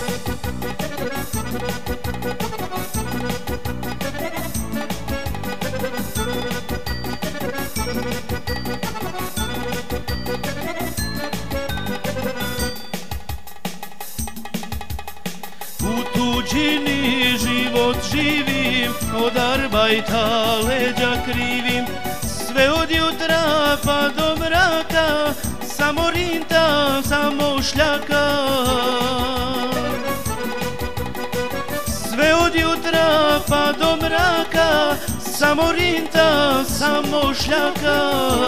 U tuđini život živim, od arbajta leđa krivim, sve od jutra pa do mraka, samo rintam, samo šljaka. Sve od jutra pa do mraka, samo rintam, samo šljaka.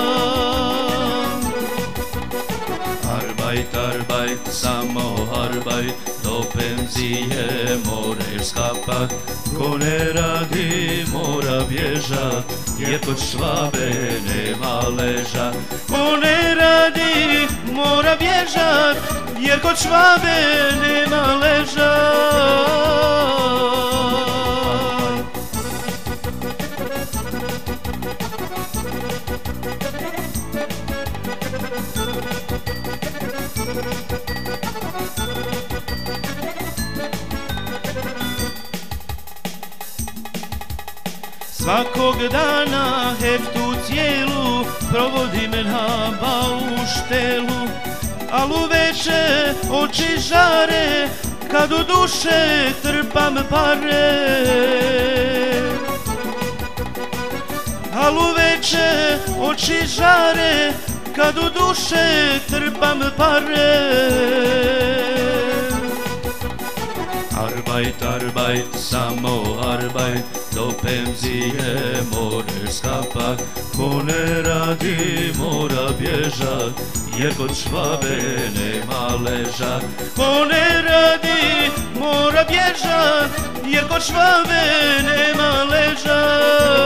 Arbajt, arbajt, samo arbajt, do penzije moraš skapat. Ko ne radi mora bježat, jer kod Švabe nema leža. Ko ne radi mora bježat, jer kod Švabe nema leža. Svakog dana heftu cijelu provodim na bauštelu, al uveče oči žare kad u duše trpam pare. Al uveče oči žare kad u duše trpam pare. Arbajt, arbajt, samo arbajt, do penzije moraš skapat. Ko ne radi mora bježat, jer kod Švabe nema leža. Ko ne radi mora bježat, jer kod Švabe nema leža.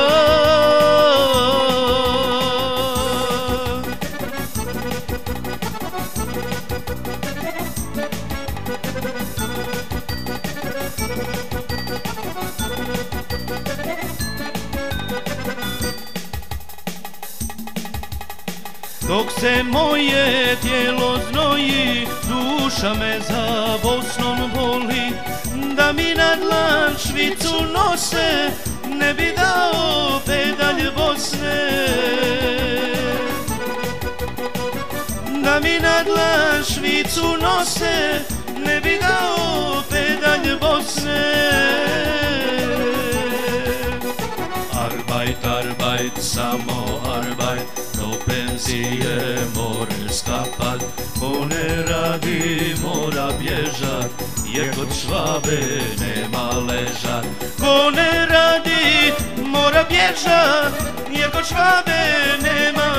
Dok se moje tijelo znoji, duša me za Bosnom boli. Da mi na dlan švicu nose, ne bi dao pedalj Bosne. Da mi na dlan švicu nose, ne bi dao pedalj Bosne. Arbajt, arbajt, samo arbajt, do penzije moraš skapat. Ko ne radi mora bježat, jer kod Švabe nema leža. Ko ne radi mora bježat, jer kod Švabe nema